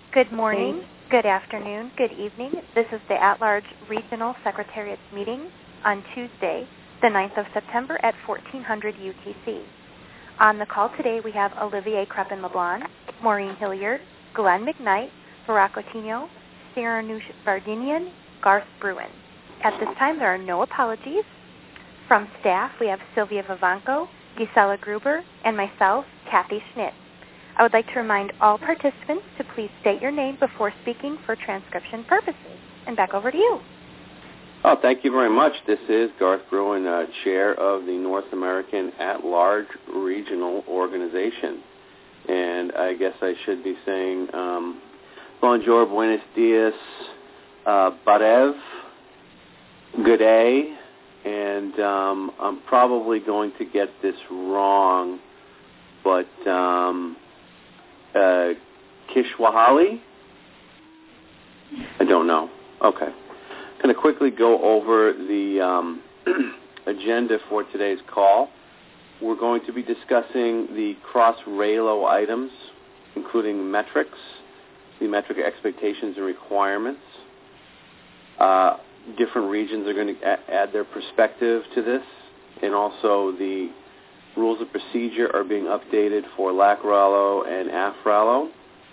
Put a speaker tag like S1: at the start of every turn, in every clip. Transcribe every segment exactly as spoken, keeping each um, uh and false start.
S1: Good morning, good afternoon, good evening. This is the At-Large Regional Secretariat's meeting on Tuesday, the ninth of September at fourteen hundred U T C. On the call today, we have Olivier Crepin-LeBlanc, Maureen Hilliard, Glenn McKnight, Barack Otinho, Siranush Vardinian, Garth Bruin. At this time, there are no apologies. From staff, we have Sylvia Vivanco, Gisela Gruber, and myself, Kathy Schnitt. I would like to remind all participants to please state your name before speaking for transcription purposes. And back over to you.
S2: Oh, thank you very much. This is Garth Bruin, uh, Chair of the North American At-Large Regional Organization. And I guess I should be saying um, bonjour, buenos dias, uh, barev, good day, and um, I'm probably going to get this wrong, but um, uh, Kishwahali? I don't know. Okay. I'm going to quickly go over the um, agenda for today's call. We're going to be discussing the cross-RAILO items, including metrics, the metric expectations and requirements. Uh, different regions are going to a- add their perspective to this, and also the rules of procedure are being updated for LAC-RALO and A F R-ALO.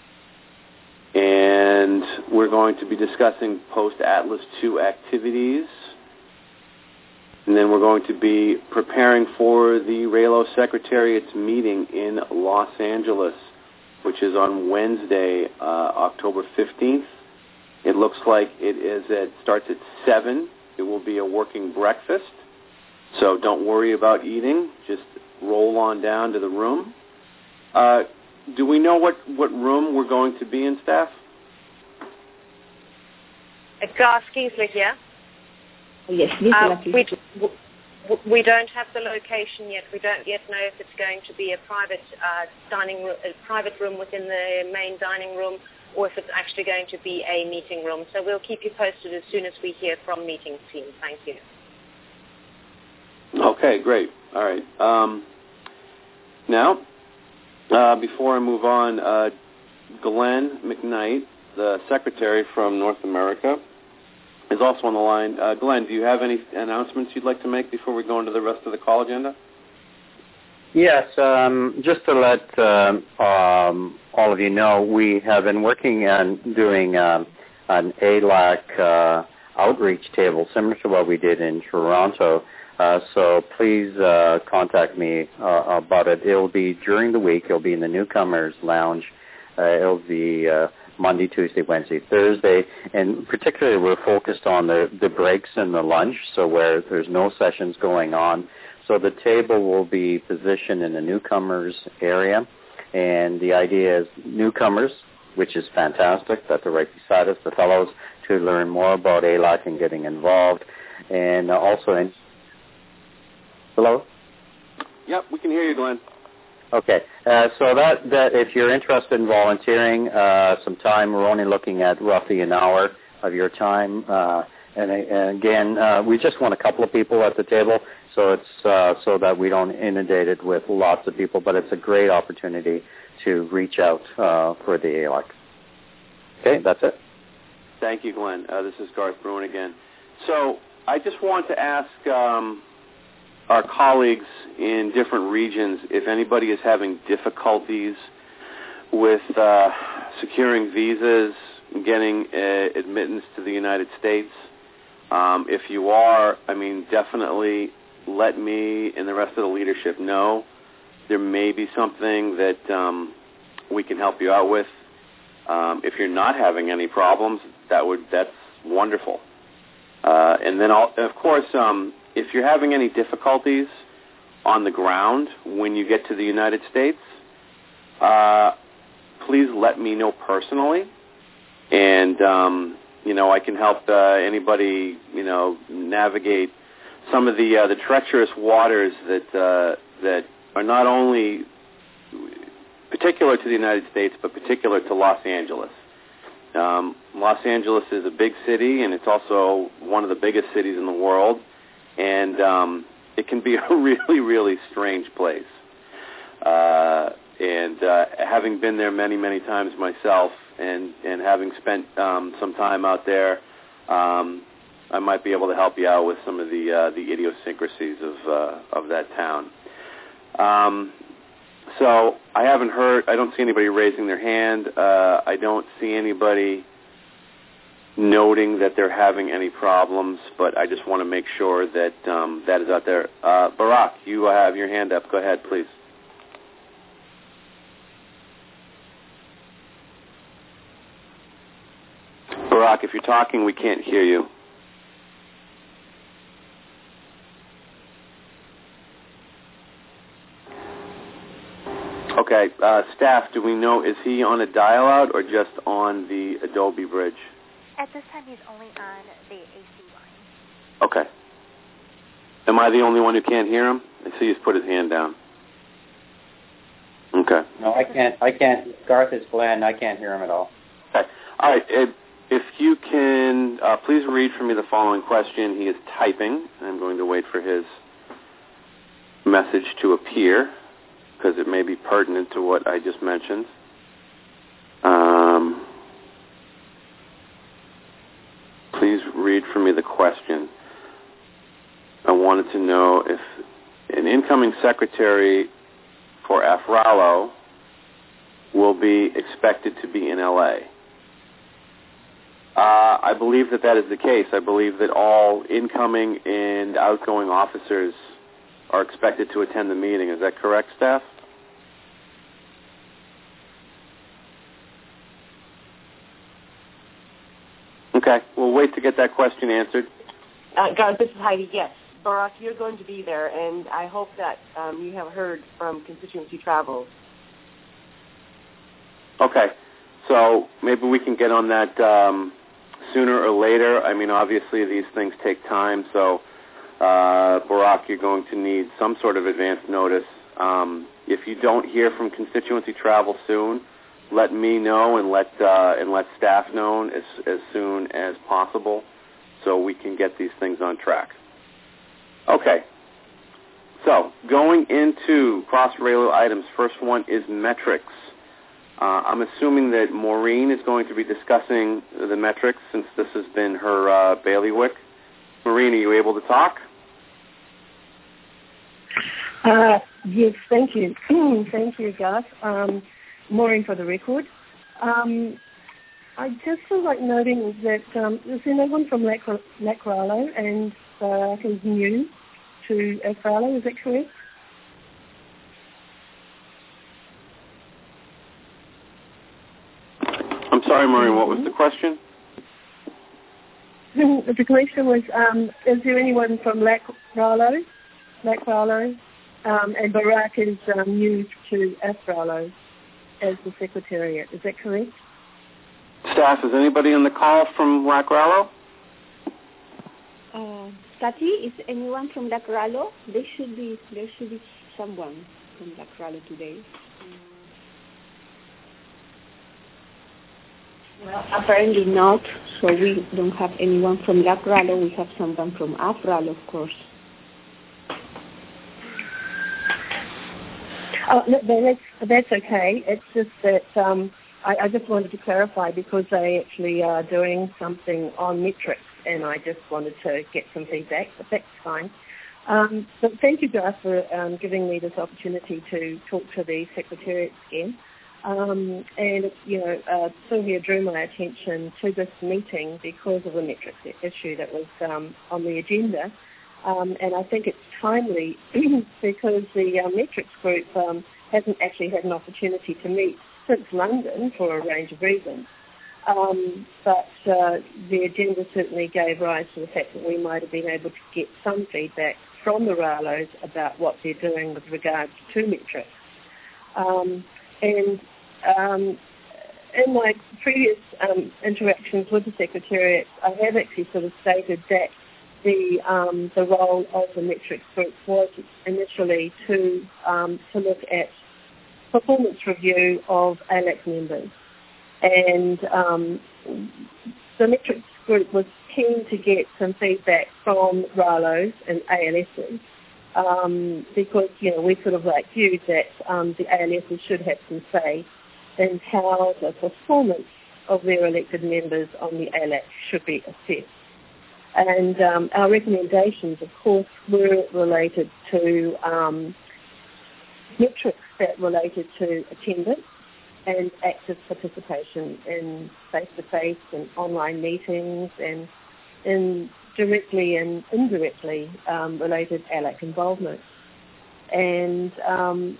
S2: And we're going to be discussing post-Atlas two activities. And then we're going to be preparing for the RAILO Secretariat's meeting in Los Angeles, which is on Wednesday, uh, October fifteenth. It looks like it is at, starts at seven. It will be a working breakfast. So don't worry about eating. Just roll on down to the room. Uh, do we know what, what room we're going to be in, staff?
S3: At Garth Kingsley here.
S4: Oh, yes,
S3: uh, we, we don't have the location yet. We don't yet know if it's going to be a private uh, dining room, a private room within the main dining room, or if it's actually going to be a meeting room. So we'll keep you posted as soon as we hear from meeting team. Thank you.
S2: Okay, great. All right. Um, now, uh, before I move on, uh, Glenn McKnight, the secretary from North America, is also on the line. Uh, Glenn, do you have any announcements you'd like to make before we go into the rest of the call agenda?
S5: Yes, um, just to let um, um, all of you know, we have been working on doing um, an A L A C uh, outreach table similar to what we did in Toronto. Uh, so please uh, contact me uh, about it. It will be during the week. It will be in the Newcomers Lounge. Uh, it will be uh, Monday, Tuesday, Wednesday, Thursday, and particularly we're focused on the, the breaks and the lunch, so where there's no sessions going on. So the table will be positioned in the newcomers area, and the idea is newcomers, which is fantastic, that they're right beside us, the fellows, to learn more about A L A C and getting involved, and also in... Hello?
S2: Yep, we can hear you, Glenn.
S5: Okay, uh, so that, that if you're interested in volunteering uh, some time, we're only looking at roughly an hour of your time. Uh, and, and again, uh, we just want a couple of people at the table, so it's uh, so that we don't inundate it with lots of people. But it's a great opportunity to reach out uh, for the A L A C. Okay, that's it.
S2: Thank you, Glenn. Uh, this is Garth Bruin again. So I just want to ask um, our colleagues in different regions if anybody is having difficulties with uh, securing visas, getting uh, admittance to the United States. Um, if you are, I mean, definitely let me and the rest of the leadership know. There may be something that um, we can help you out with. Um, if you're not having any problems, that would that's wonderful. Uh, and then, I'll, of course, um, if you're having any difficulties on the ground when you get to the United States, uh, please let me know personally, and um, you know I can help uh, anybody you know navigate some of the uh, the treacherous waters that uh, that are not only particular to the United States but particular to Los Angeles. Um, Los Angeles is a big city, and it's also one of the biggest cities in the world, and um, it can be a really, really strange place. Uh, and uh, having been there many, many times myself, and, and having spent um, some time out there, um, I might be able to help you out with some of the uh, the idiosyncrasies of uh, of that town. Um, so I haven't heard. I don't see anybody raising their hand. Uh, I don't see anybody noting that they're having any problems. But I just want to make sure that um, that is out there. Uh, Barack, you have your hand up. Go ahead, please. Barack, if you're talking, we can't hear you. Okay, uh, staff, do we know, is he on a dial-out or just on the Adobe bridge?
S1: At this time, he's only on the A C line.
S2: Okay. Am I the only one who can't hear him? I see he's put his hand down. Okay.
S5: No, I can't. I can't. Garth is Glenn. I can't hear him at all.
S2: Okay. All right. If, if you can, uh, please read for me the following question. He is typing. I'm going to wait for his message to appear, because it may be pertinent to what I just mentioned. Um, please read for me the question. I wanted to know if an incoming secretary for AFRALO will be expected to be in L A. Uh, I believe that that is the case. I believe that all incoming and outgoing officers are expected to attend the meeting. Is that correct, staff? Okay. We'll wait to get that question answered.
S4: Uh, Garth, this is Heidi. Yes, Barack, you're going to be there, and I hope that um, you have heard from Constituency Travel.
S2: Okay. So maybe we can get on that um, sooner or later. I mean, obviously these things take time, so uh, Barack, you're going to need some sort of advance notice. Um, if you don't hear from Constituency Travel soon, let me know and let uh, and let staff know as as soon as possible, so we can get these things on track. Okay. So going into cross-rail items, first one is metrics. Uh, I'm assuming that Maureen is going to be discussing the metrics since this has been her uh, bailiwick. Maureen, are you able to talk?
S6: Uh, yes, thank you. Thank you, Garth. Um, Maureen for the record. Um, I just feel like noting that um, there's no one from LACRALO and uh, who's new to AFRALO, is that correct?
S2: I'm sorry, Maureen, what was the question?
S6: The question was, um, is there anyone from LACRALO, LACRALO, um, and Barack is um, new to AFRALO as the Secretariat, is that correct?
S2: Staff, is anybody on the call from LACRALO?
S7: Uh, Tati, is anyone from LACRALO? There should be there should be someone from LACRALO today. Well, apparently not. So we don't have anyone from LACRALO. We have someone from AFRALO, of course.
S6: Oh, no, that's that's okay. It's just that um, I, I just wanted to clarify because they actually are doing something on metrics, and I just wanted to get some feedback. But that's fine. Um, but thank you, Garth, for um, giving me this opportunity to talk to the Secretariat again. Um, and you know, uh, Sylvia drew my attention to this meeting because of the metrics issue that was um, on the agenda. Um, and I think it's timely because the uh, metrics group um, hasn't actually had an opportunity to meet since London for a range of reasons. Um, but uh, the agenda certainly gave rise to the fact that we might have been able to get some feedback from the RALOs about what they're doing with regards to metrics. Um, and um, in my previous um, interactions with the Secretariat, I have actually sort of stated that The, um, the role of the metrics group was initially to um, to look at performance review of A L A C members, and um, the metrics group was keen to get some feedback from RALOs and A L Ss um, because, you know, we sort of like viewed that um, the A L Ss should have some say in how the performance of their elected members on the A L A C should be assessed. And um, our recommendations, of course, were related to um, metrics that related to attendance and active participation in face-to-face and online meetings and in directly and indirectly um, related A L A C involvement. And um,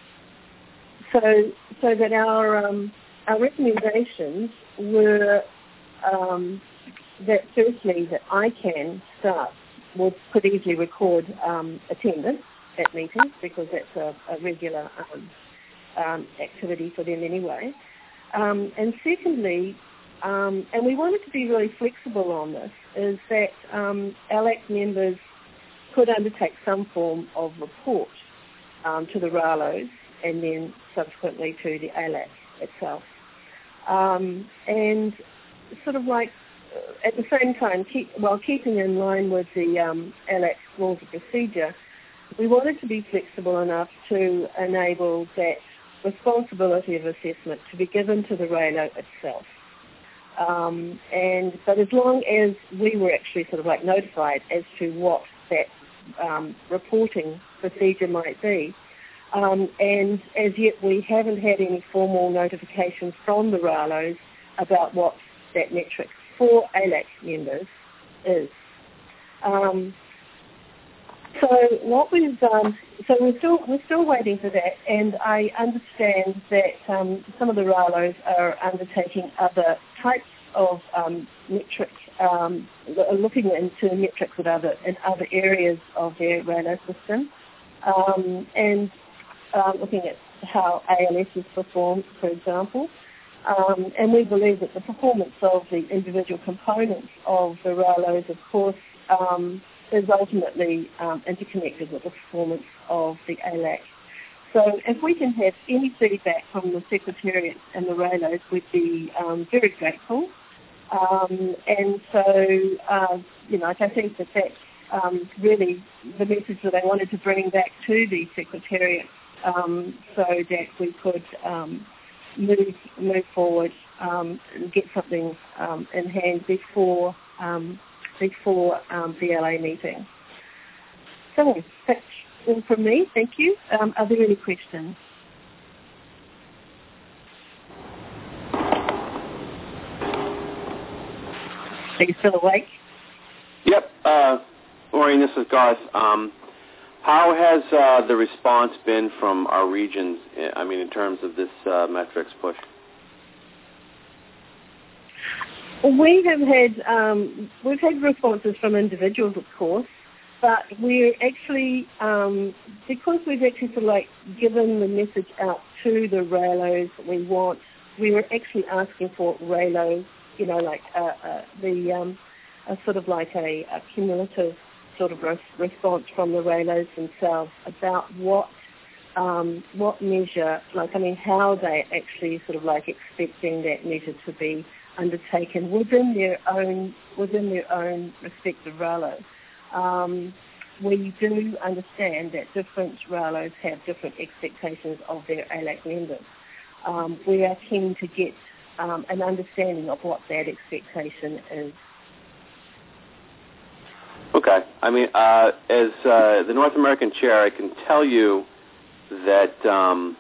S6: so so that our, um, our recommendations were um, that firstly that I CAN staff would could easily record um, attendance at meetings because that's a, a regular um, um, activity for them anyway. Um, and secondly, um, and we wanted to be really flexible on this, is that um, A L A C members could undertake some form of report um, to the R A L Os and then subsequently to the A L A C itself. Um, and sort of like at the same time, keep, while keeping in line with the um, A L A C rules of procedure, we wanted to be flexible enough to enable that responsibility of assessment to be given to the R A L O itself. Um, and but as long as we were actually sort of like notified as to what that um, reporting procedure might be, um, and as yet we haven't had any formal notifications from the R A L Os about what that metric for A L A C members is. Um, so what we've done, so we're still we're still waiting for that, and I understand that um, some of the R A L Os are undertaking other types of um, metrics, um, looking into metrics at other in other areas of their R A L O system, um, and uh, looking at how A L Ss perform, for example. Um, and we believe that the performance of the individual components of the R A L Os, of course, um, is ultimately um, interconnected with the performance of the A L A C. So if we can have any feedback from the Secretariat and the R A L Os, we'd be um, very grateful. Um, and so, uh, you know, I think that that's um, really the message that I wanted to bring back to the Secretariat um, so that we could um, move move forward um, and get something um, in hand before um, before um, the L A meeting. So that's all from me. Thank you. Um, are there any questions? Are you still awake?
S2: Yep. Uh, Maureen, this is Garth. Um, how has uh, the response been from our regions, I mean, in terms of this uh, metrics push?
S6: We have had, um, we've had responses from individuals, of course, but we're actually, um, because we've actually sort of like given the message out to the R A L Os that we want, we were actually asking for R A L Os, you know, like uh, uh, the um, a sort of like a, a cumulative sort of res- response from the R A L Os themselves about what um, what measure, like I mean, how they actually sort of like expecting that measure to be undertaken within their own within their own respective R A L O. Um, we do understand that different R A L Os have different expectations of their A L A C members. Um, we are keen to get um, an understanding of what that expectation is.
S2: Okay. I mean, uh, as uh, the North American chair, I can tell you that um,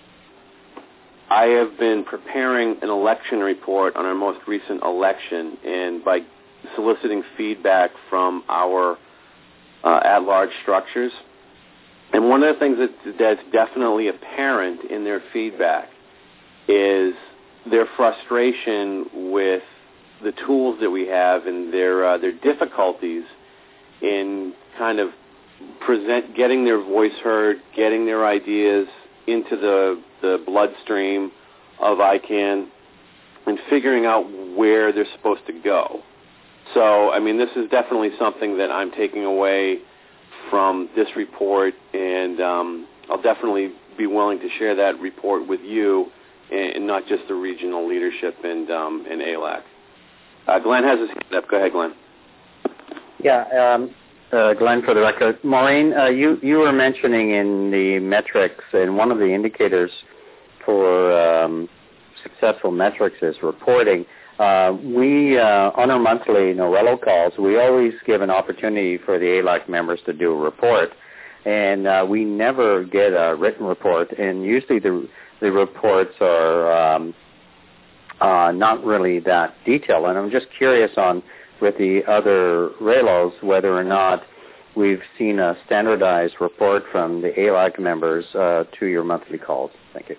S2: I have been preparing an election report on our most recent election, and by soliciting feedback from our uh, at-large structures. And one of the things that, that's definitely apparent in their feedback is their frustration with the tools that we have and their uh, their difficulties in kind of present, getting their voice heard, getting their ideas into the the bloodstream of I CAN, and figuring out where they're supposed to go. So, I mean, this is definitely something that I'm taking away from this report, and um, I'll definitely be willing to share that report with you, and not just the regional leadership and um, and A L A C. Uh, Glenn has his hand up. Go ahead, Glenn.
S5: Yeah, um, uh, Glenn, for the record. Maureen, uh, you, you were mentioning in the metrics, and one of the indicators for um, successful metrics is reporting. Uh, we, uh, on our monthly Norello calls, we always give an opportunity for the A L A C members to do a report, and uh, we never get a written report, and usually the, the reports are um, uh, not really that detailed, and I'm just curious on, with the other R A L Os, whether or not we've seen a standardized report from the A L A C members uh, to your monthly calls. Thank you.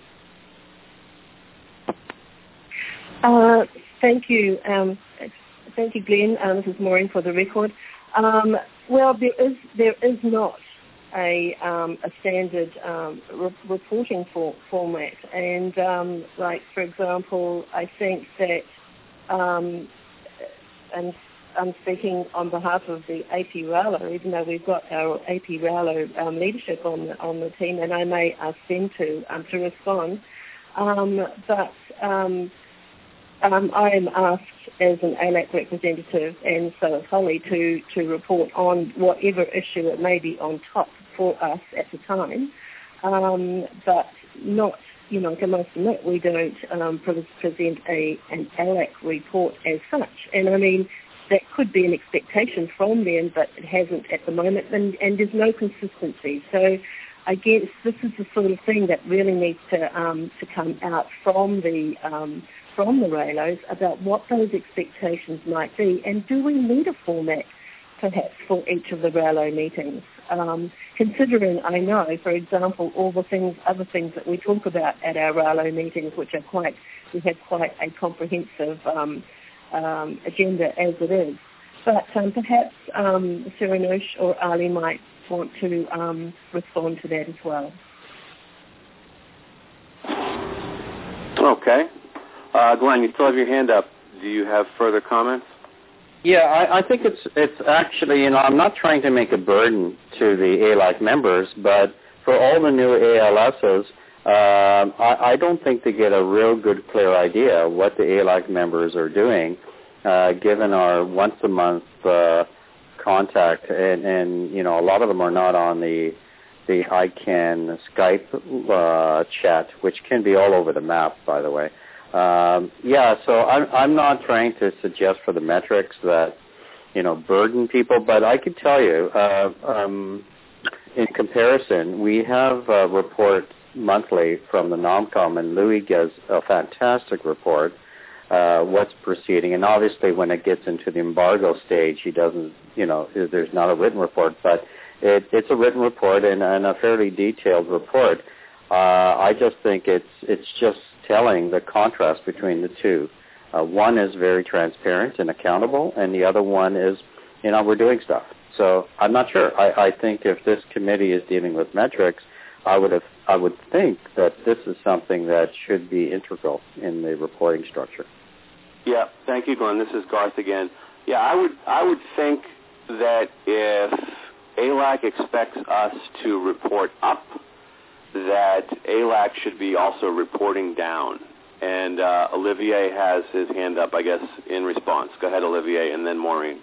S6: Uh, thank you. Um, thank you, Glenn. Uh, this is Maureen for the record. Um, well, there is there is not a um, a standard um, re- reporting for, format, and um, like for example, I think that, um, and I'm speaking on behalf of the A P R A L O, even though we've got our A P R A L O um, leadership on the, on the team, and I may ask them to um, to respond, um, but. Um, Um, I am asked as an A L A C representative, and so is Holly, to, to report on whatever issue it may be on top for us at the time, um, but not, you know, I must admit, we don't um, pre- present a, an A L A C report as such. And I mean, that could be an expectation from them, but it hasn't at the moment, and, and there's no consistency. So I guess this is the sort of thing that really needs to um, to come out from the um, from the R A L Os about what those expectations might be, and do we need a format perhaps for each of the R A L O meetings? Um, considering I know, for example, all the things, other things that we talk about at our R A L O meetings, which are quite, we have quite a comprehensive um, um, agenda as it is. But um, perhaps um, Siranush or Ali might want to um, respond to that as well.
S2: Okay. Uh, Glenn, you still have your hand up. Do you have further comments?
S5: Yeah, I, I think it's it's actually, you know, I'm not trying to make a burden to the A L A C members, but for all the new A L Ss, uh, I, I don't think they get a real good, clear idea of what the A L A C members are doing, uh, given our once-a-month uh, contact, and, and, you know, a lot of them are not on the the I CAN Skype uh, chat, which can be all over the map, by the way. Um, yeah, so I'm, I'm not trying to suggest for the metrics that, you know, burden people, but I could tell you, uh, um, in comparison, we have a report monthly from the NOMCOM, and Louis gives a fantastic report, uh, what's proceeding, and obviously when it gets into the embargo stage, he doesn't, you know, there's not a written report, but it, it's a written report and, and a fairly detailed report. Uh, I just think it's it's just telling the contrast between the two. Uh, one is very transparent and accountable, and the other one is, you know, we're doing stuff. So I'm not sure. I, I think if this committee is dealing with metrics, I would have I would think that this is something that should be integral in the reporting structure.
S2: Yeah, thank you, Glenn. This is Garth again. Yeah, I would I would think that if A L A C expects us to report up, that A L A C should be also reporting down. And uh, Olivier has his hand up, I guess, in response. Go ahead, Olivier, and then Maureen.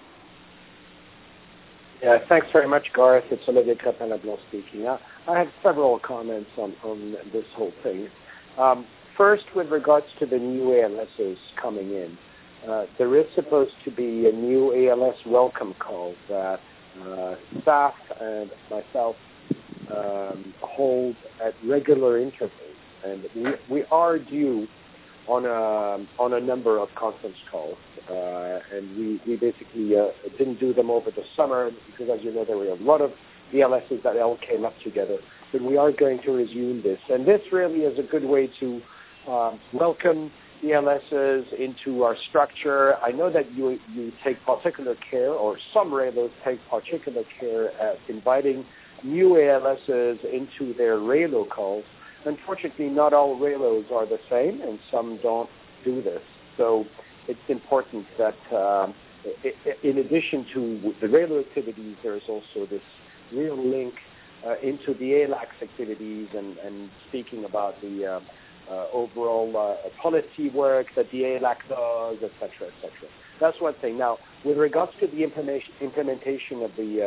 S8: Yeah, thanks very much, Garth. It's Olivier Crepin-Leblanc speaking. I, I have several comments on, on this whole thing. Um, first, with regards to the new A L Ss coming in, uh, there is supposed to be a new A L S welcome call that uh, staff and myself Um, hold at regular intervals, and we, we are due on a on a number of conference calls, uh, and we we basically uh, didn't do them over the summer because, as you know, there were a lot of A L Ss that all came up together. But we are going to resume this, and this really is a good way to um, welcome the A L Ss into our structure. I know that you you take particular care, or some R A L Os take particular care at inviting new A L Ss into their R A L O calls. Unfortunately, not all R A L Os are the same, and some don't do this. So it's important that um, in addition to the R A L O activities, there's also this real link uh, into the A L A C activities and, and speaking about the uh, uh, overall uh, policy work that the A L A C does, et cetera, et cetera. That's one thing. Now, with regards to the implementation of the uh,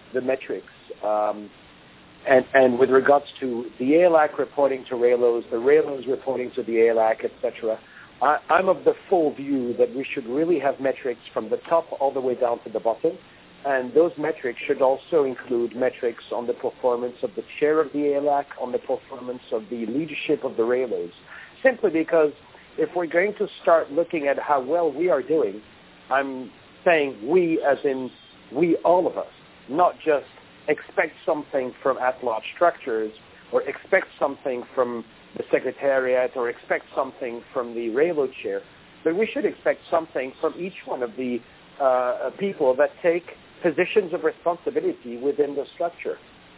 S8: the metrics. Um, and, and with regards to the A L A C reporting to RAILOS, the RAILOS reporting to the A L A C, et cetera, I, I'm of the full view that we should really have metrics from the top all the way down to the bottom. And those metrics should also include metrics on the performance of the chair of the A L A C, on the performance of the leadership of the RAILOS, simply because if we're going to start looking at how well we are doing, I'm saying we as in we, all of us, not just expect something from at-large structures or expect something from the Secretariat or expect something from the RAILO chair, but we should expect something from each one of the uh, people that take positions of responsibility within the structure.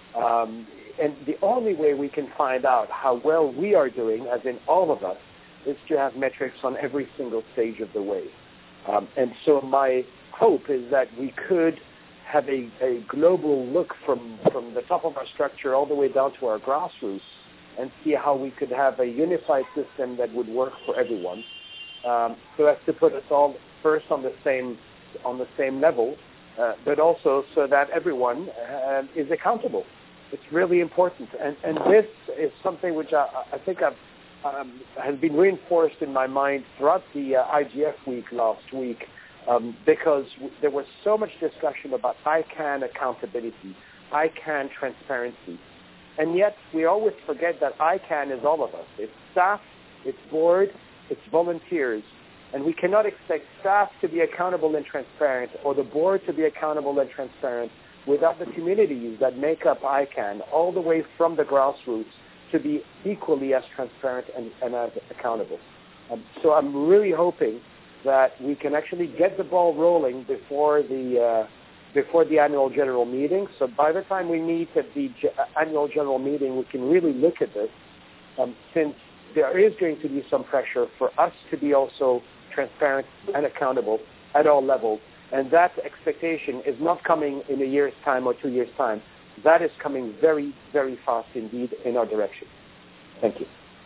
S8: Um, and the only way we can find out how well we are doing, as in all of us, is to have metrics on every single stage of the way. Um, and so my hope is that we could have a, a global look from, from the top of our structure all the way down to our grassroots and see how we could have a unified system that would work for everyone, um, so as to put us all first on the same on the same level, uh, but also so that everyone uh, is accountable. It's really important, and and this is something which I, I think I've, um, has been reinforced in my mind throughout the uh, I G F week last week, um, because w- there was so much discussion about I CANN accountability, I CANN transparency. And yet we always forget that I CANN is all of us. It's staff, it's board, it's volunteers. And we cannot expect staff to be accountable and transparent or the board to be accountable and transparent without the communities that make up I CANN all the way from the grassroots to be equally as transparent and, and as accountable. Um, so I'm really hoping that we can actually get the ball rolling before the uh, before the annual general meeting. So by the time we meet at the ge- annual general meeting, we can really look at this, um, since there is going to be some pressure for us to be also transparent and accountable at all levels. And that expectation is not coming in a year's time or two years' time. That is coming very, very fast indeed in our direction. Thank you.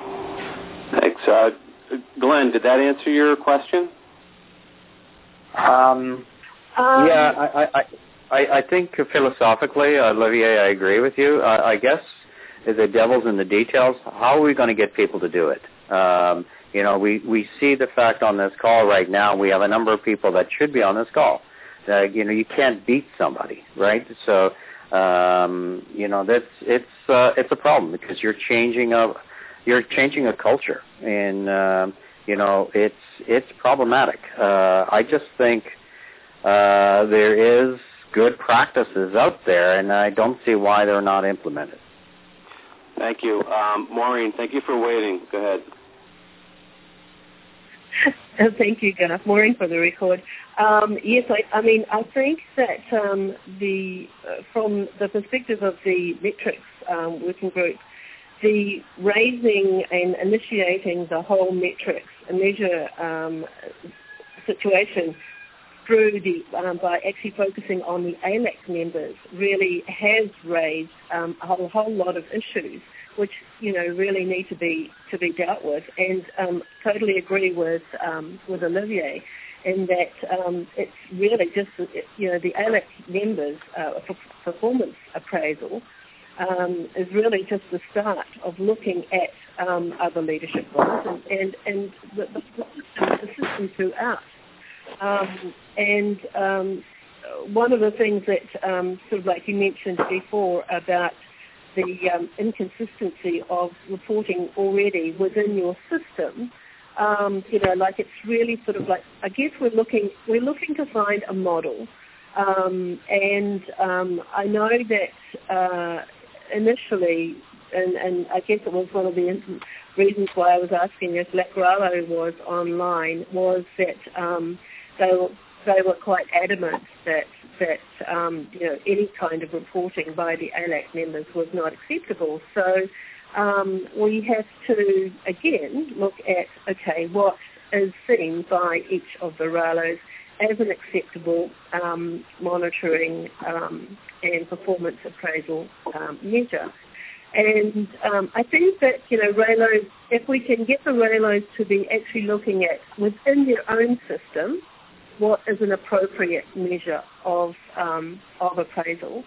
S2: Thanks. Uh, Glenn, did that answer your question?
S5: Um,
S6: Um,
S5: yeah, I, I, I, I think philosophically, uh, Olivier, I agree with you. Uh, I guess the devil's in the details. How are we going to get people to do it? Um, you know, we, we see the fact on this call right now, we have a number of people that should be on this call. Uh, you know, you can't beat somebody, right? So, um, you know, that's it's uh, it's a problem because you're changing a you're changing a culture, and um, you know, it's it's problematic. Uh, I just think. Uh, there is good practices out there, and I don't see why they're not implemented.
S2: Thank you. Um, Maureen, thank you for waiting. Go ahead.
S6: Thank you, Garth. Maureen for the record. Um, yes, I, I mean, I think that um, the uh, from the perspective of the metrics um, working group, the raising and initiating the whole metrics measure um, situation through the, um, by actually focusing on the A L A C members really has raised um, a whole, whole lot of issues which, you know, really need to be to be dealt with, and um, totally agree with um, with Olivier in that um, it's really just, you know, the A L A C members' uh, performance appraisal um, is really just the start of looking at um, other leadership roles and, and, and the, the, system, the system throughout. Um, and um, one of the things that, um, sort of like you mentioned before about the um, inconsistency of reporting already within your system, um, you know, like it's really sort of like, I guess we're looking we're looking to find a model, um, and um, I know that uh, initially, and, and I guess it was one of the reasons why I was asking if Lacralo was online, was that um, they were they were quite adamant that that um, you know, any kind of reporting by the A L A C members was not acceptable. So um, we have to again look at, okay, what is seen by each of the RAILOs as an acceptable um, monitoring um, and performance appraisal um, measure. And um, I think that, you know, RAILOs, if we can get the RAILOs to be actually looking at within their own system what is an appropriate measure of um, of appraisal,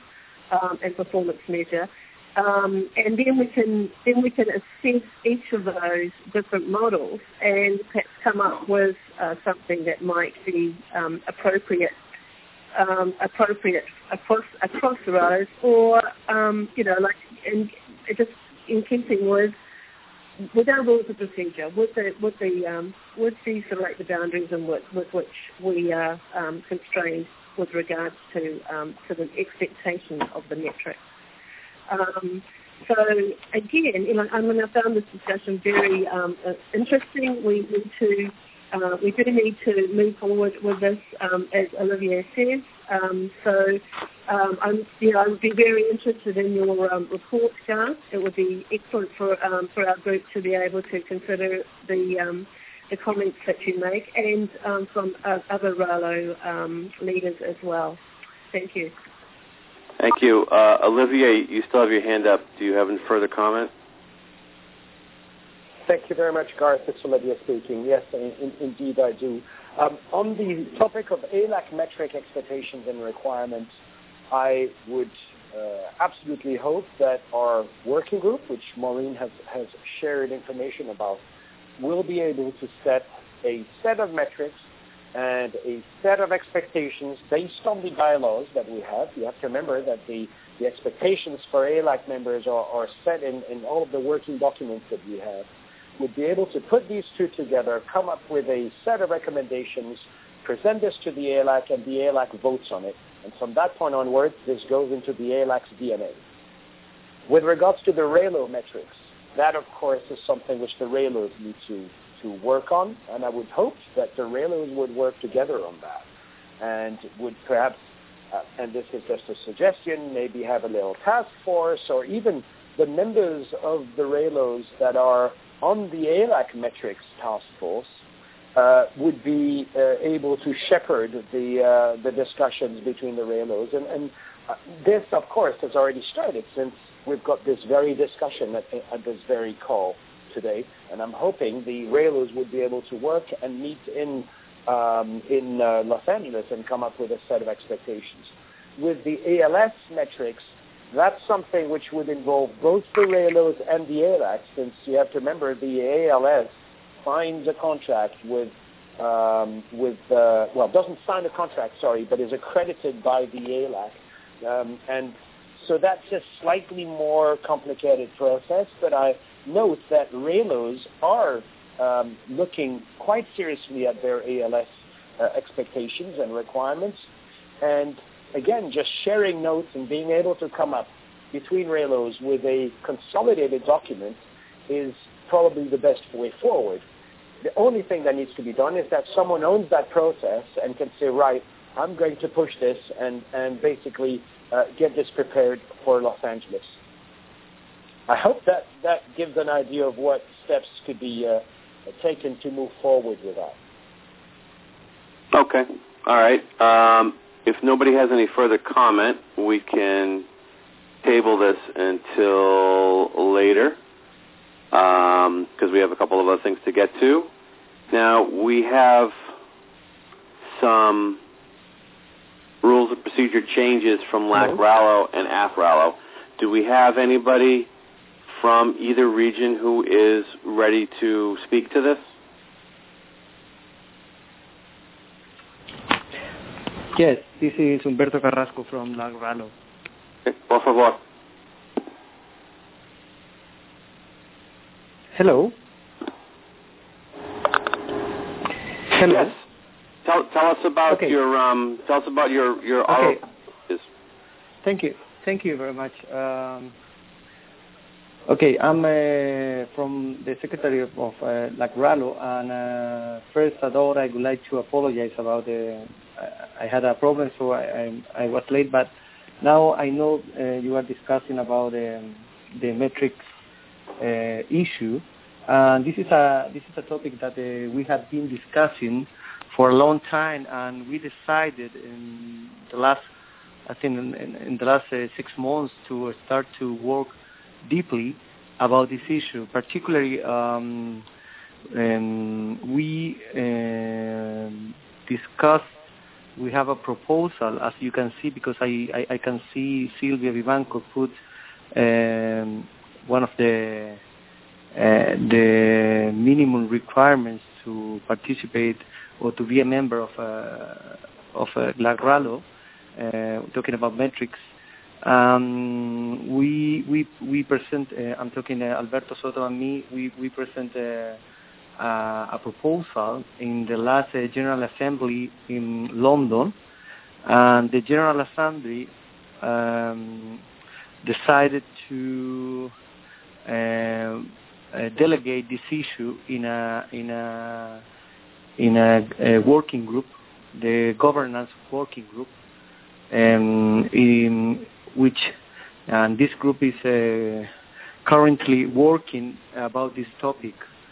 S6: um, and performance measure. Um, and then we can then we can assess each of those different models and perhaps come up with uh, something that might be um, appropriate um, appropriate across across those, or um, you know, like in just in keeping with with our rules of procedure, with the with the um, with the select the boundaries and with, with which we are um, constrained with regards to um, to the expectation of the metric. Um, so again, you know, I mean, I found this discussion very um, uh, interesting. We need to, uh, we do need to move forward with this, um, as Olivier says. Um, so, um, I'm, you know, I would be very interested in your um, report, Garth. It would be excellent for um, for our group to be able to consider the um, the comments that you make, and um, from uh, other RALO um, leaders as well. Thank you.
S2: Thank you. Uh, Olivier, you still have your hand up. Do you have any further comment?
S8: Thank you very much, Garth. It's Olivier speaking. Yes, in, in, indeed I do. Um, on the topic of A L A C metric expectations and requirements, I would uh, absolutely hope that our working group, which Maureen has, has shared information about, will be able to set a set of metrics and a set of expectations based on the bylaws that we have. You have to remember that the, the expectations for A L A C members are, are set in, in all of the working documents that we have. We'd be able to put these two together, come up with a set of recommendations, present this to the A L A C, and the A L A C votes on it. And from that point onwards, this goes into the A L A C's D N A. With regards to the RALO metrics, that, of course, is something which the RALOs need to to work on, and I would hope that the RALOs would work together on that and would perhaps, uh, and this is just a suggestion, maybe have a little task force, or even the members of the RALOs that are on the A L A C metrics task force uh, would be uh, able to shepherd the uh, the discussions between the RALOs. And, and uh, this, of course, has already started since we've got this very discussion at, at this very call today, and I'm hoping the RALOs would be able to work and meet in um, in uh, Los Angeles and come up with a set of expectations. With the A L S metrics, that's something which would involve both the RALOs and the A L A C, since you have to remember the A L S signs a contract with, um, with uh, well, doesn't sign a contract, sorry, but is accredited by the A L A C. Um, and so that's a slightly more complicated process, but I note that RALOs are um, looking quite seriously at their A L S uh, expectations and requirements. And again, just sharing notes and being able to come up between RALOs with a consolidated document is probably the best way forward. The only thing that needs to be done is that someone owns that process and can say, right, I'm going to push this and, and basically uh, get this prepared for Los Angeles. I hope that, that gives an idea of what steps could be uh, taken to move forward with that.
S2: Okay. All right. Um, if nobody has any further comment, we can table this until later because um, we have a couple of other things to get to. Now, we have some rules of procedure changes from L A C RALO and A F RALO. Do we have anybody from either region who is ready to speak to this?
S9: Yes, this is Humberto Carrasco from L A C RALO.
S2: Por favor.
S9: Hello. Hello.
S2: Yes. Tell, tell us about
S9: okay.
S2: your um. Tell us about your your.
S9: Okay.
S2: Yes.
S9: Thank you. Thank you very much. Um, okay, I'm uh, from the Secretary of uh, L A C RALO, and uh, first of all, I would like to apologize about the. I, I had a problem, so I, I I was late. But now I know uh, you are discussing about um, the metrics uh, issue, and this is a this is a topic that uh, we have been discussing for a long time, and we decided in the last, I think, in, in the last uh, six months to start to work deeply about this issue. Particularly, um, um, we uh, discussed we have a proposal, as you can see, because I, I, I can see Silvia Vivanco put um, one of the uh, the minimum requirements to participate or to be a member of a, of a LACRALO, uh, talking about metrics. Um, we we we present. Uh, I'm talking uh, Alberto Soto and me. We we present uh, uh, a proposal in the last uh, General Assembly in London, and the General Assembly um, decided to uh, uh, delegate this issue in a in a in a, a working group, the governance working group, um, in which, and this group is uh, currently working about this topic.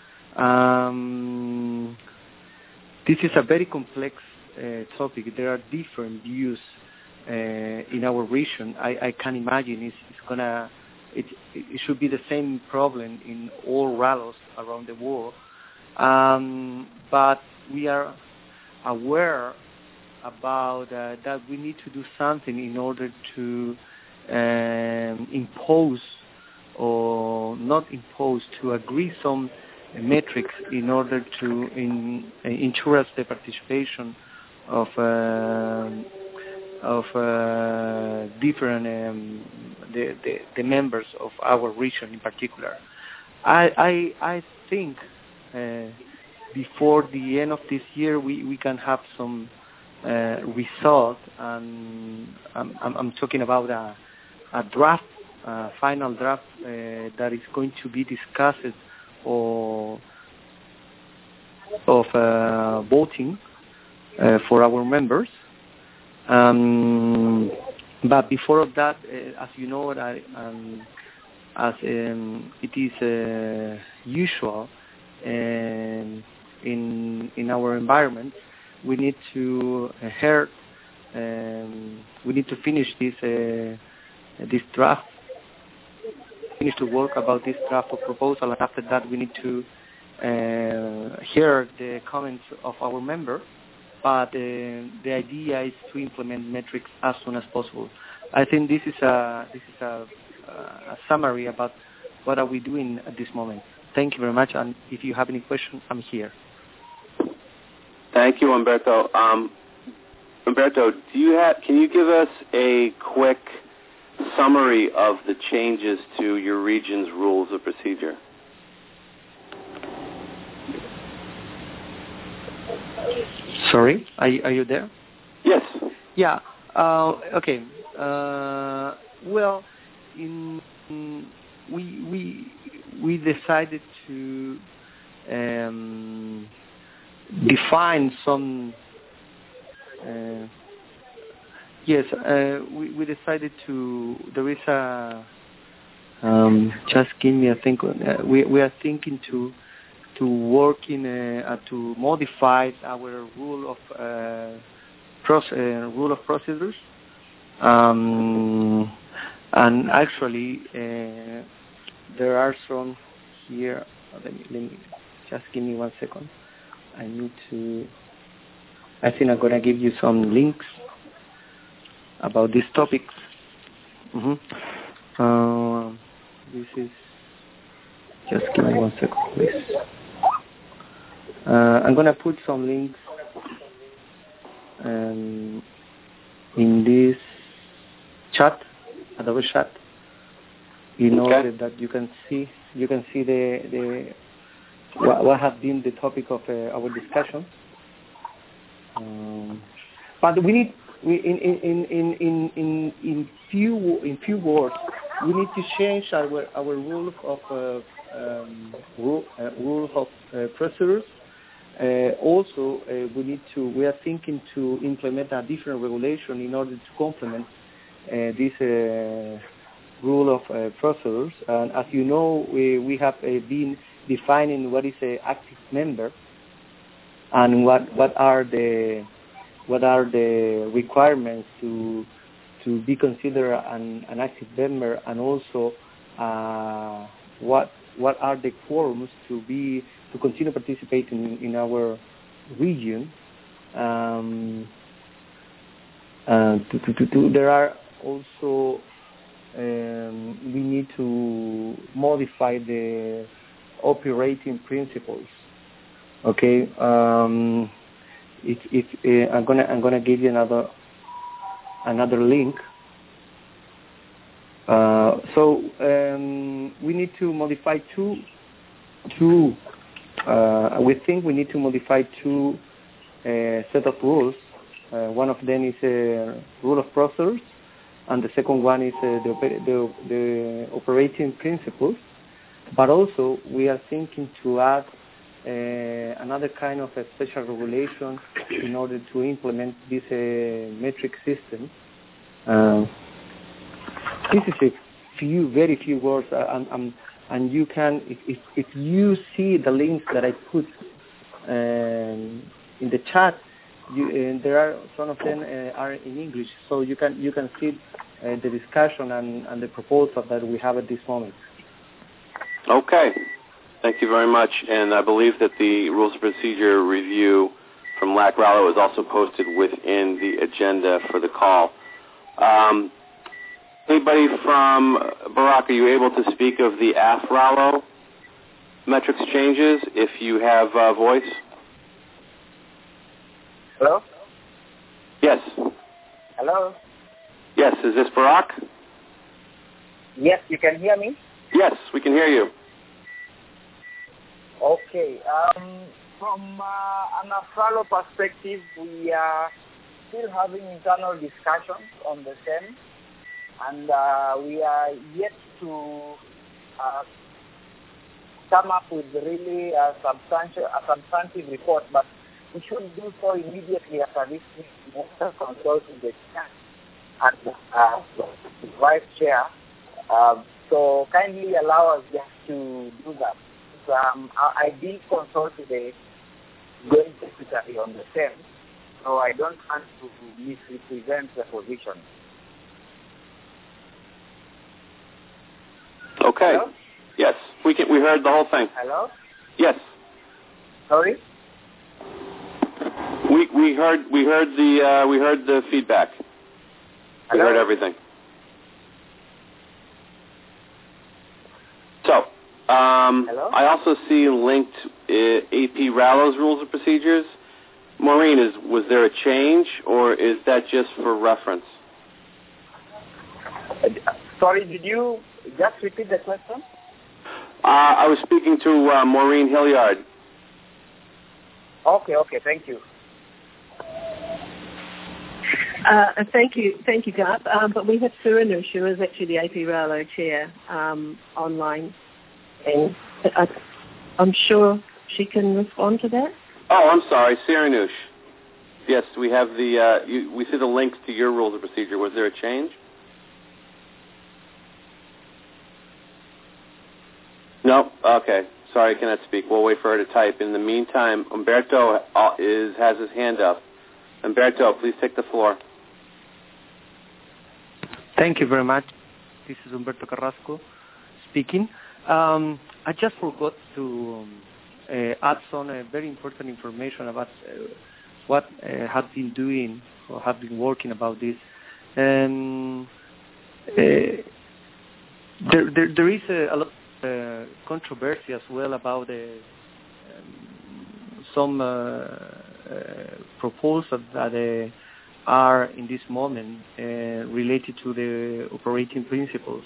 S9: Um, this is a very complex uh, topic. There are different views uh, in our region. I, I can imagine it's, it's gonna, it, it should be the same problem in all rallies around the world. Um, but we are aware about uh, that we need to do something in order to um, impose or not impose, to agree some metrics in order to in, uh, ensure the participation of uh, of uh, different um, the, the the members of our region in particular. I I, I think uh, before the end of this year we, we can have some uh, result, and I'm, I'm talking about a, a draft, a final draft uh, that is going to be discussed or of uh, voting uh, for our members. Um, but before that, uh, as you know, I, um, as um, it is uh, usual um, in in our environment, we need to uh, hear, um, we need to finish this uh, this draft, finish to work about this draft of proposal, and after that we need to uh, hear the comments of our member. But uh, the idea is to implement metrics as soon as possible. I think this is a this is a, a summary about what are we doing at this moment. Thank you very much, and if you have any questions, I'm here.
S2: Thank you, Umberto. Um, Umberto, do you have? Can you give us a quick summary of the changes to your region's rules of procedure?
S9: Sorry, are you, are you there?
S2: Yes.
S9: Yeah. Uh, okay. Uh, well, in, in, we we we decided to um, define some. Uh, yes, uh, we we decided to. There is a. Um, just give me a think. Uh, we we are thinking to. to work in a, uh, to modify our rule of uh, proce- uh, rule of procedures, um, and actually uh, there are some here. Let me, let me just give me one second. I need to. I think I'm gonna give you some links about these topics. Mm-hmm. Uh, this is. Just give me one second, please. Uh, I'm going to put some links um, in this chat, Adobe chat, in okay. order that you can see you can see the the what, what has been the topic of uh, our discussion. Um, but we need we in in in in in in few in few words we need to change our our rule of uh, um, rule uh, rule of uh, procedures. Uh, also, uh, we need to. We are thinking to implement a different regulation in order to complement uh, this uh, rule of uh, procedures. And as you know, we, we have uh, been defining what is an active member and what what are the what are the requirements to to be considered an, an active member, and also uh, what what are the quorums to be to continue participating in, in our region. Um, Uh, to, to, to, to, there are also, um, we need to modify the operating principles. Okay, um, it, it, uh, I'm gonna I'm gonna give you another another link. Uh, so um, we need to modify two two. Uh, we think we need to modify two uh, set of rules. Uh, one of them is a rule of procedures, and the second one is uh, the, the the operating principles. But also we are thinking to add Uh, another kind of a special regulation in order to implement this uh, metric system. Uh, this is a few, very few words, uh, and, um, and you can, if, if, if you see the links that I put um, in the chat, you, uh, there are some of them uh, are in English, so you can you can see uh, the discussion and, and the proposal that we have at this moment.
S2: Okay. Thank you very much, and I believe that the Rules of Procedure review from L A C RALO is also posted within the agenda for the call. Um, anybody from Barak, are you able to speak of the A F RALO metrics changes if you have uh, voice?
S10: Hello?
S2: Yes.
S10: Hello?
S2: Yes, is this Barak?
S10: Yes, you can hear me?
S2: Yes, we can hear you.
S10: Okay. Um, from uh, an A F RALO perspective, we are still having internal discussions on the same, and uh, we are yet to uh, come up with really a substantial, a substantive report, but we should do so immediately after this meeting, after consulting the chair and uh, the vice chair. Uh, so kindly allow us just to do that. Um, I, I did consult the going secretary on the same, so I don't want to misrepresent the position.
S2: Okay.
S10: Hello?
S2: Yes, we can. We heard the whole thing.
S10: Hello?
S2: Yes.
S10: Sorry?
S2: We we heard we heard the uh, we heard the feedback. We
S10: Hello?
S2: heard everything. So. Um, I also see linked uh, A P RALO's rules of procedures. Maureen, is was there a change, or is that just for reference?
S10: Uh, sorry, did you just repeat the question?
S2: Uh, I was speaking to uh, Maureen Hilliard.
S10: Okay, okay, thank you.
S6: Uh, thank you, thank you, Garth. Um, but we have Suranush, who is actually the A P RALO chair, um, online. And I, I'm sure she can respond to that.
S2: Oh, I'm sorry, Siranush. Yes, we have the, uh, you, we see the links to your rules of procedure. Was there a change? No? Okay. Sorry, I cannot speak. We'll wait for her to type. In the meantime, Umberto is, has his hand up. Umberto, please take the floor.
S9: Thank you very much. This is Umberto Carrasco speaking. Um, I just forgot to um, uh, add some uh, very important information about uh, what uh, have been doing or have been working about this. Um, uh, there, there, there is a, a lot of uh, controversy as well about uh, um, some uh, uh, proposals that uh, are in this moment uh, related to the operating principles.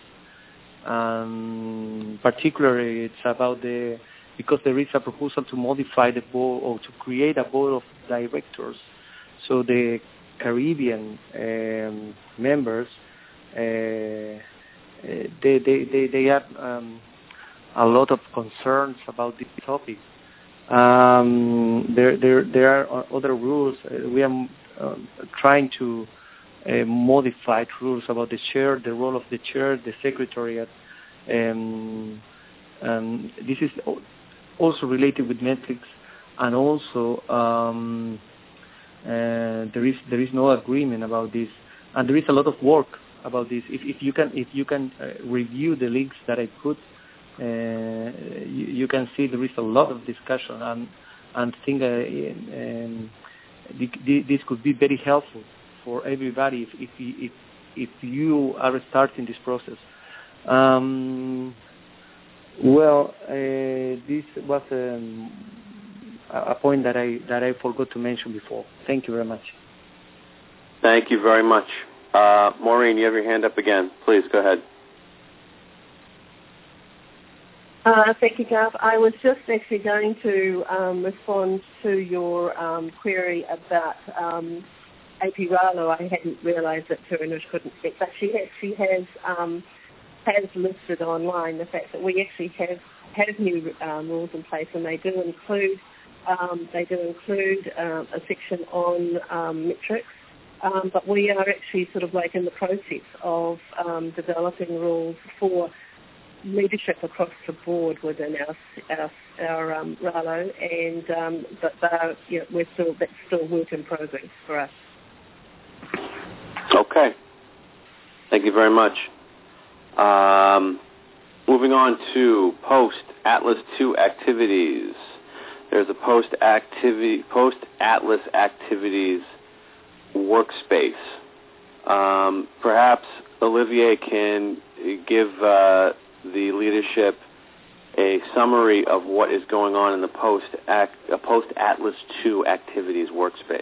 S9: Um, particularly, it's about the because there is a proposal to modify the board or to create a board of directors. So the Caribbean um, members, uh, they, they they they have um, a lot of concerns about this topic. Um, there there there are other rules. Uh, we are uh, trying to. Uh, modified rules about the chair, the role of the chair, the secretariat. Um, um, this is also related with metrics, and also um, uh, there is there is no agreement about this, and there is a lot of work about this. If, if you can if you can uh, review the links that I put, uh, you, you can see there is a lot of discussion, and and think uh, um, this could be very helpful for everybody if if if, if you are starting this process. Um, well, uh, this was um, a point that I that I forgot to mention before. Thank you very much.
S2: Thank you very much. Uh, Maureen, you have your hand up again. Please, go ahead.
S6: Uh, thank you, Garth. I was just actually going to um, respond to your um, query about um, A P Ralo. I hadn't realised that Turinush couldn't speak, but she actually has um, has listed online the fact that we actually have have new um, rules in place, and they do include um, they do include um, a section on um, metrics. Um, but we are actually sort of like in the process of um, developing rules for leadership across the board within our our, our um, Ralo, and um, but they're, you know, we're still that's still work in progress for us.
S2: Okay, thank you very much. Um, moving on to post Atlas two activities. There's a post activity post Atlas activities workspace. Um, perhaps Olivier can give uh, the leadership a summary of what is going on in the post act, uh, post Atlas two activities workspace.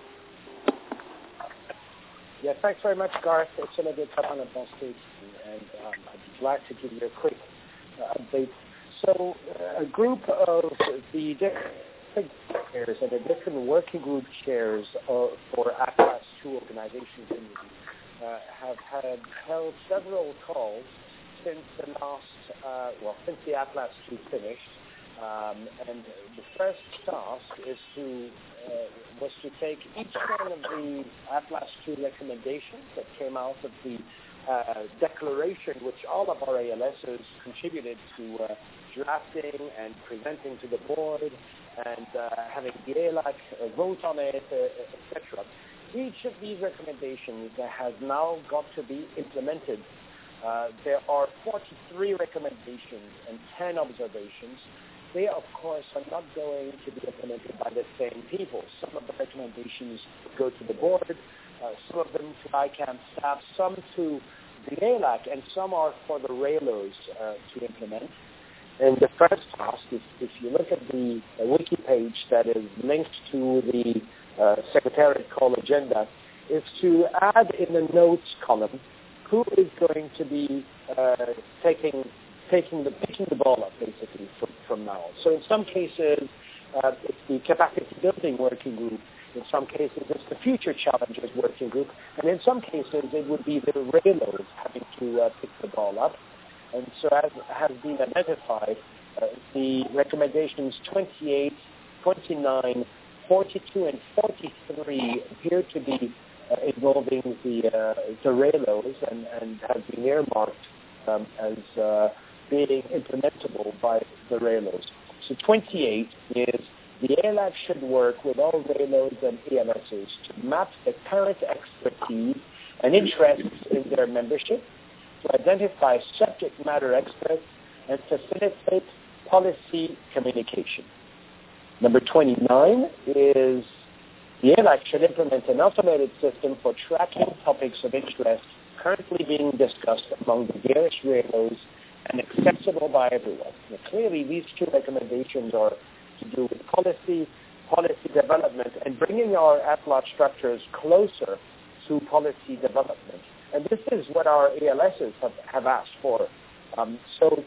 S8: Yeah, thanks very much, Garth. It's Olivier Tapan-Ablan speaking, and um, I'd be glad to give you a quick uh, update. So, uh, a group of the different chairs and the different working group chairs uh, for Atlas two organization committee uh, have had held several calls since the last, uh, well, since the Atlas two finished, um, and the first task is to uh, was to take each one of the Atlas two recommendations that came out of the uh, declaration, which all of our A L Ss contributed to uh, drafting and presenting to the board, and uh, having the A L A C vote on it, uh, et cetera. Each of these recommendations has now got to be implemented. Uh, there are forty-three recommendations and ten observations. They, of course, are not going to be implemented by the same people. Some of the recommendations go to the board, uh, some of them to I CANN staff, some to the A L A C, and some are for the RALOs uh, to implement. And the first task, is, if you look at the uh, wiki page that is linked to the uh, Secretariat call agenda, is to add in the notes column who is going to be uh, taking taking the picking the ball up basically from, from now on. So in some cases, uh, it's the capacity building working group. In some cases, it's the future challenges working group, and in some cases, it would be the RALOs having to uh, pick the ball up. And so, as has been identified, uh, the recommendations twenty-eight, twenty-nine, forty-two, and forty-three appear to be uh, involving the uh, the RALOs and, and have been earmarked um, as uh, being implementable by the RALOs. So twenty-eight is the A L A C should work with all RALOs and A L Ss to map the current expertise and interests in their membership, to identify subject matter experts, and facilitate policy communication. Number twenty-nine is the A L A C should implement an automated system for tracking topics of interest currently being discussed among the various RALOs and accessible by everyone. Now, clearly, these two recommendations are to do with policy, policy development, and bringing our at-large structures closer to policy development. And this is what our A L Ss have, have asked for. Um, so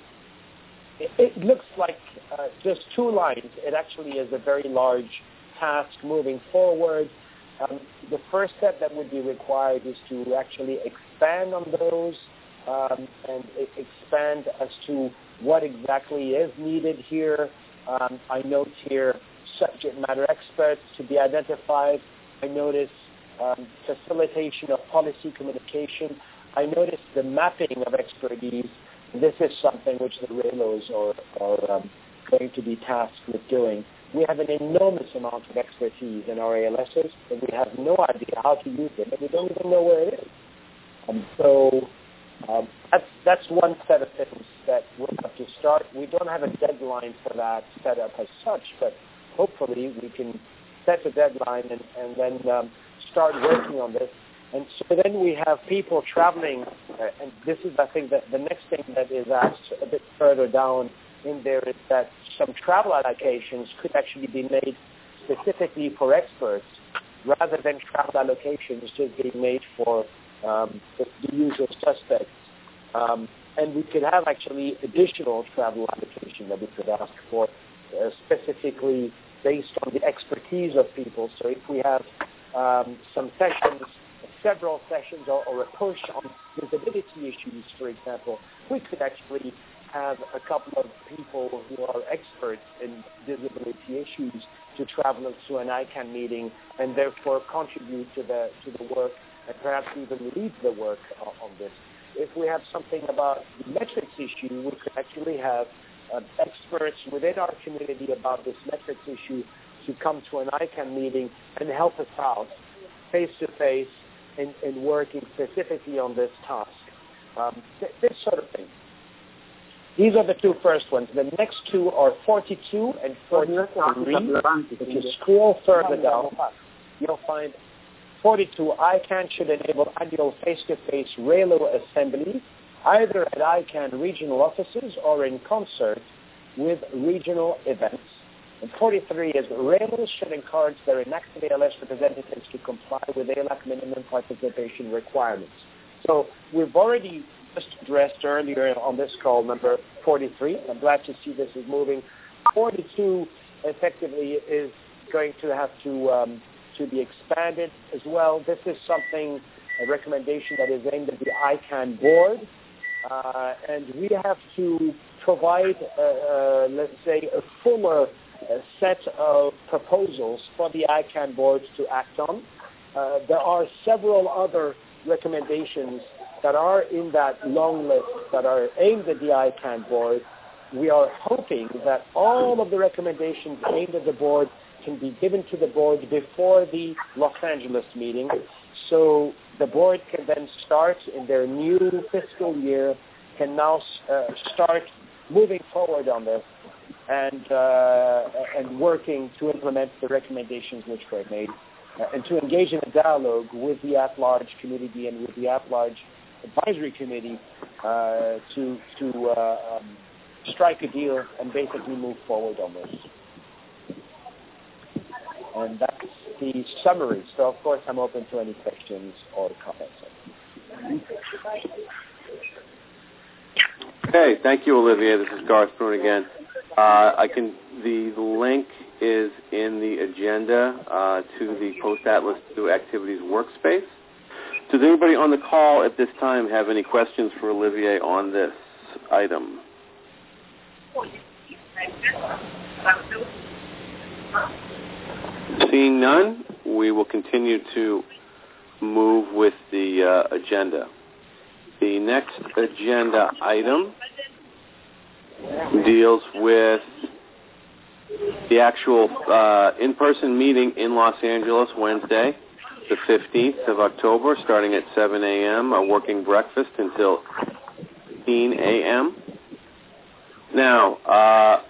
S8: it, it looks like uh, just two lines. It actually is a very large task moving forward. Um, the first step that would be required is to actually expand on those um, and e- expand as to what exactly is needed here. Um, I note here subject matter experts to be identified. I notice um, facilitation of policy communication. I notice the mapping of expertise. This is something which the RALOs are, are um, going to be tasked with doing. We have an enormous amount of expertise in our A L Ss, and we have no idea how to use it, and we don't even know where it is. Um, so um, that's, that's one set of things that we'll have to start. We don't have a deadline for that set up as such, but hopefully we can set a deadline and, and then um, start working on this. And so then we have people traveling, uh, and this is, I think, that the next thing that is asked a bit further down in there is that some travel allocations could actually be made specifically for experts rather than travel allocations just being made for um, the, the usual suspects. Um, and we could have actually additional travel allocation that we could ask for, uh, specifically based on the expertise of people. So if we have um, some sessions, several sessions, or, or a push on visibility issues, for example, we could actually have a couple of people who are experts in disability issues to travel to an I CANN meeting and therefore contribute to the to the work and perhaps even lead the work on, on this. If we have something about the metrics issue, we could actually have uh, experts within our community about this metrics issue to come to an I CANN meeting and help us out face-to-face in, in working specifically on this task. Um, th- this sort of thing. These are the two first ones. The next two are forty-two and forty-three. If you scroll further down, you'll find forty-two, I CANN should enable annual face-to-face RAILO assemblies, either at I CANN regional offices or in concert with regional events. And forty-three is RAILO should encourage their inactive A L S representatives to comply with A L A C minimum participation requirements. So we've already just addressed earlier on this call number forty-three. I'm glad to see this is moving. forty-two effectively is going to have to um, to be expanded as well. This is something, a recommendation that is aimed at the I CANN board, uh, and we have to provide, uh, uh, let's say, a fuller uh, set of proposals for the I CANN board to act on. Uh, there are several other recommendations that are in that long list that are aimed at the I CANN board. We are hoping that all of the recommendations aimed at the board can be given to the board before the Los Angeles meeting, so the board can then start in their new fiscal year, can now uh, start moving forward on this and uh, and working to implement the recommendations which were made, uh, and to engage in a dialogue with the at-large community and with the at-large advisory committee uh, to to uh, um, strike a deal and basically move forward on this. And that's the summary. So, of course, I'm open to any questions or comments.
S2: Okay, thank you, Olivier. This is Garth Brun again. Uh, I can. The link is in the agenda uh, to the Post-Atlas two Activities workspace. Does anybody on the call at this time have any questions for Olivier on this item? Seeing none, we will continue to move with the uh, agenda. The next agenda item deals with the actual uh, in-person meeting in Los Angeles Wednesday, the fifteenth of October, starting at seven a.m., a working breakfast until fifteen a.m. Now, uh,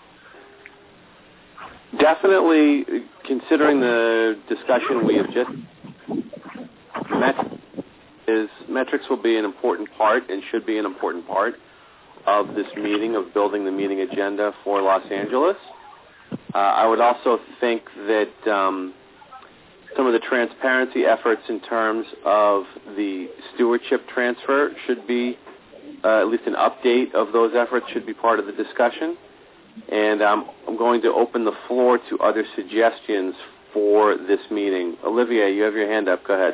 S2: definitely considering the discussion we have just met, is metrics will be an important part and should be an important part of this meeting, of building the meeting agenda for Los Angeles. Uh, I would also think that um, some of the transparency efforts in terms of the stewardship transfer should be, uh, at least an update of those efforts should be part of the discussion. And um, I'm going to open the floor to other suggestions for this meeting. Olivier, you have your hand up. Go ahead.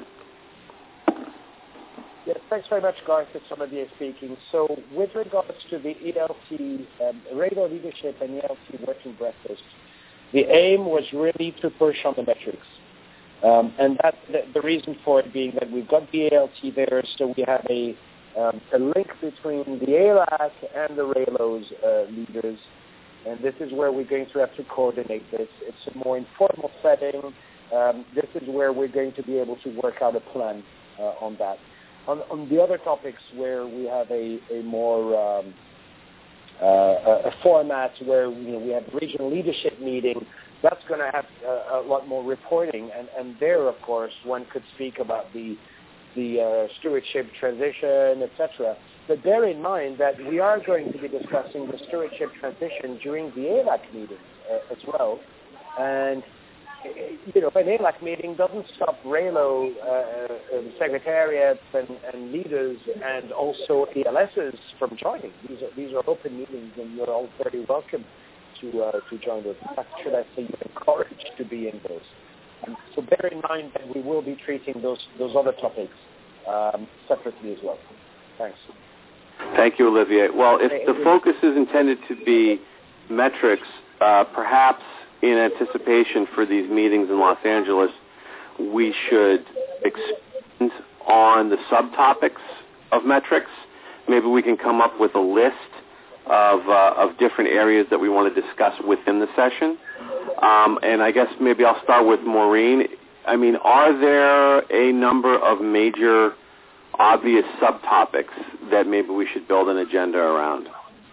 S8: Yes, thanks very much, Garth. It's Olivier speaking. So with regards to the E L T, um, Radio Leadership and E L T Working Breakfast, the aim was really to push on the metrics. Um, and that's the, the reason for it being that we've got the E L T there, so we have a, um, a link between the A L A C and the RAILO's uh, leaders. And this is where we're going to have to coordinate this. It's a more informal setting. Um, this is where we're going to be able to work out a plan uh, on that. On, on the other topics where we have a, a more um, uh, a, a format where you know, we have a regional leadership meeting that's going to have uh, a lot more reporting. And, and there, of course, one could speak about the the uh, stewardship transition, et cetera. But bear in mind that we are going to be discussing the stewardship transition during the A L A C meeting uh, as well. And, you know, an A L A C meeting doesn't stop RAILO uh, uh, secretariats and, and leaders and also A L Ss from joining. These are these are open meetings, and you're all very welcome to uh, to join those. In fact, should I say, you're encouraged to be in those. And so bear in mind that we will be treating those those other topics um, separately as well. Thanks.
S2: Thank you, Olivier. Well, if the focus is intended to be metrics, uh, perhaps in anticipation for these meetings in Los Angeles, we should expand on the subtopics of metrics. Maybe we can come up with a list of uh, of different areas that we want to discuss within the session. Um, and I guess maybe I'll start with Maureen. I mean, are there a number of major obvious subtopics that maybe we should build an agenda around?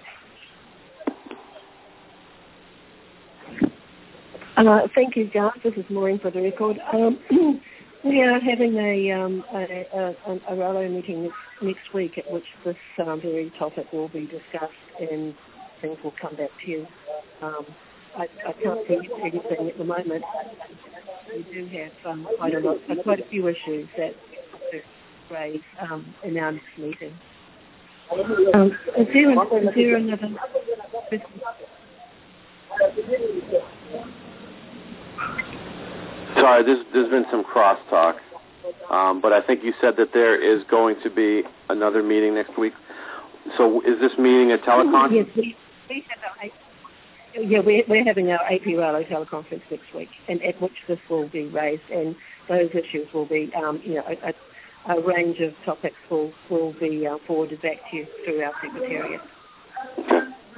S6: Uh, thank you, Garth. This is Maureen for the record. Um, we are having a, um, a, a, a RAILO meeting next, next week at which this um, very topic will be discussed, and things will come back to you. Um, I, I can't think of anything at the moment. We do have um, quite a lot, uh, quite a few issues that to raise um, in our next meeting. Um, is, there an, is there another?
S2: Sorry, there's, there's been some crosstalk, um, but I think you said that there is going to be another meeting next week. So is this meeting a teleconference?
S6: Yes, we, we have our Yeah, we're, we're having our A P RAILO teleconference next week, and at which this will be raised, and those issues will be, um, you know, a, a range of topics will, will be uh, forwarded back to you through our secretariat.
S2: Okay.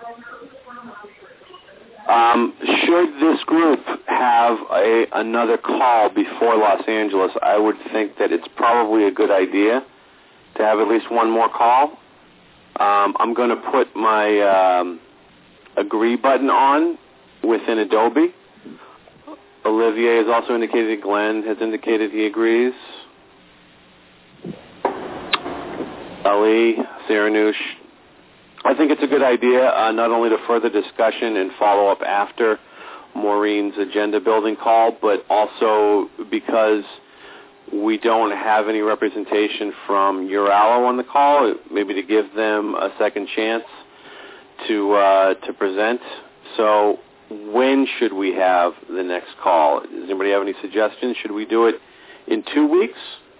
S2: Um, should this group have a, another call before Los Angeles, I would think that it's probably a good idea to have at least one more call. Um, I'm going to put my um, agree button on within Adobe. Olivier has also indicated, Glenn has indicated he agrees. Ali, Saranush. I think it's a good idea, uh, not only to further discussion and follow up after Maureen's agenda building call, but also because we don't have any representation from EURALO on the call, maybe to give them a second chance to uh, to present. So when should we have the next call? Does anybody have any suggestions? Should we do it in two weeks?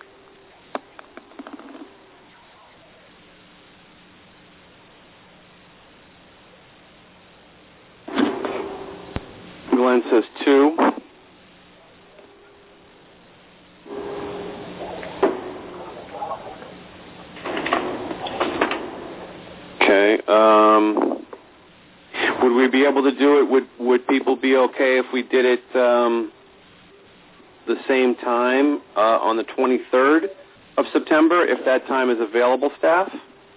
S2: Glenn says two. Okay. Um, would we be able to do it? Would would people be okay if we did it um, the same time uh, on the twenty-third of September, if that time is available, staff?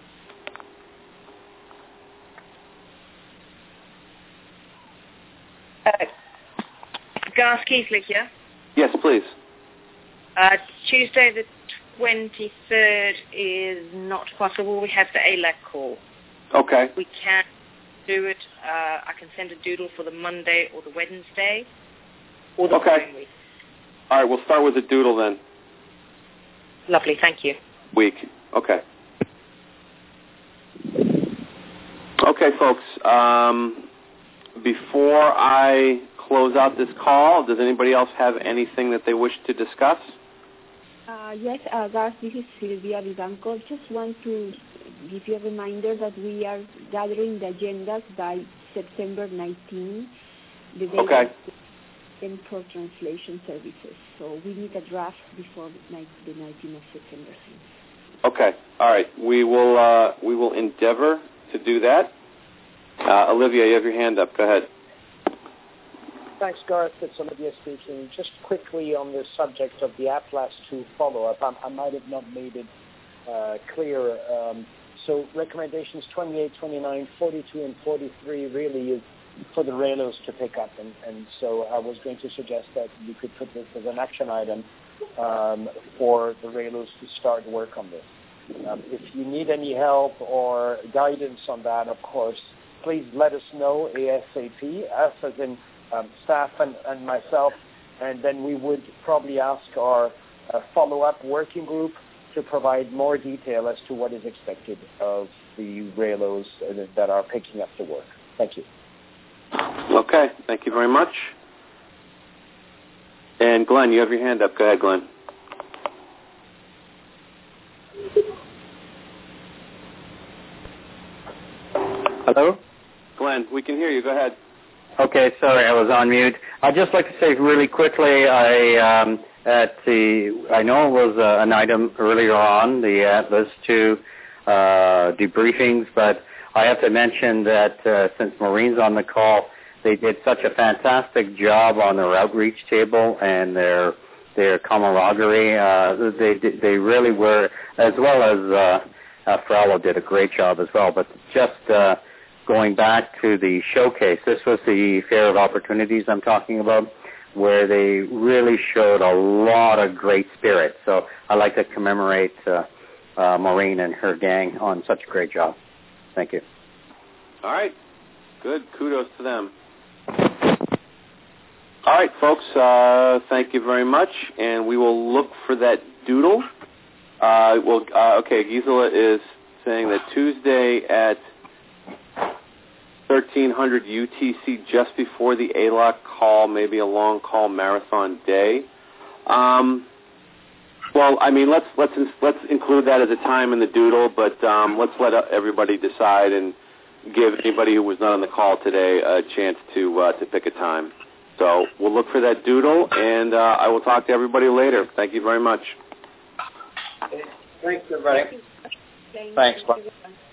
S3: Uh, Garth Keithley here.
S2: Yes, please.
S3: Uh, Tuesday the twenty-third is not possible. We have the A L A C call.
S2: Okay.
S3: We can do it. Uh, I can send a doodle for the Monday or the Wednesday or the
S2: okay.
S3: following week.
S2: All right, we'll start with the doodle then.
S3: Lovely, thank you.
S2: Week. Okay. Okay, folks. Um, before I close out this call, does anybody else have anything that they wish to discuss?
S7: Uh, yes, uh, Garth, this is Silvia Vivanco. Just want to give you a reminder that we are gathering the agendas by September nineteenth, the day
S2: okay.
S7: and for translation services. So we need a draft before the nineteenth of September.
S2: Okay. All right. We will uh, we will endeavor to do that. Uh, Olivia, you have your hand up. Go ahead.
S8: Thanks, Garth. It's Olivia speaking. Just quickly on the subject of the Atlas two follow-up, I, I might have not made it uh, clear. Um, so recommendations twenty-eight, twenty-nine, forty-two, and forty-three really is, for the RAILOs to pick up. And, and so I was going to suggest that we could put this as an action item um, for the RAILOs to start work on this. Um, if you need any help or guidance on that, of course, please let us know ASAP, us as in um, staff and, and myself, and then we would probably ask our uh, follow-up working group to provide more detail as to what is expected of the RAILOs that are picking up the work. Thank you.
S2: Okay, thank you very much. And Glenn, you have your hand up. Go ahead, Glenn.
S5: Hello?
S2: Glenn, we can hear you. Go ahead.
S5: Okay, sorry, I was on mute. I'd just like to say really quickly, I um, at the I know it was uh, an item earlier on, the Atlas two uh, debriefings, but I have to mention that uh, since Maureen's on the call, they did such a fantastic job on their outreach table and their their camaraderie. Uh, they they really were, as well as uh, uh, Frello did a great job as well. But just uh, going back to the showcase, this was the Fair of Opportunities I'm talking about, where they really showed a lot of great spirit. So I'd like to commemorate uh, uh, Maureen and her gang on such a great job. Thank you.
S2: All right. Good. Kudos to them. All right, folks, uh, thank you very much, and we will look for that doodle. Uh, well, uh, okay, Gisela is saying that Tuesday at thirteen hundred U T C, just before the A L O C call, maybe a long call marathon day. Um, well, I mean, let's let's let's include that as a time in the doodle, but um, let's let everybody decide and give anybody who was not on the call today a chance to uh, to pick a time. So we'll look for that doodle, and uh, I will talk to everybody later. Thank you very much.
S5: Thanks, everybody.
S7: Thanks.
S5: Thanks.